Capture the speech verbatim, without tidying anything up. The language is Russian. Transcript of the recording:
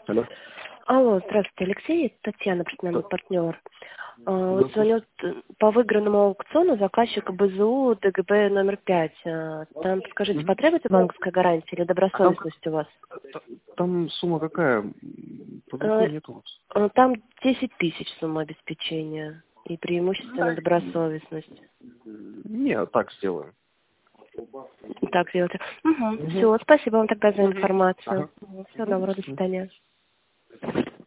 Алло. Алло, здравствуйте, Алексей, это Татьяна, предпринимательный партнер. А, Вот Здравствуйте. звоню по выигранному аукциону заказчика БЗУ ДГБ номер пять. А, Там, скажите, Мгм. потребуется банковская гарантия или А там, как- добросовестность у вас? та- там сумма какая? Под А, рукой нет у вас. а, Там десять тысяч сумма обеспечения и преимущественно добросовестность. Не, так сделаю. Так делайте. Угу, Угу. все, спасибо вам тогда за Угу. информацию. Ага. Всего доброго, до Мгм. свидания.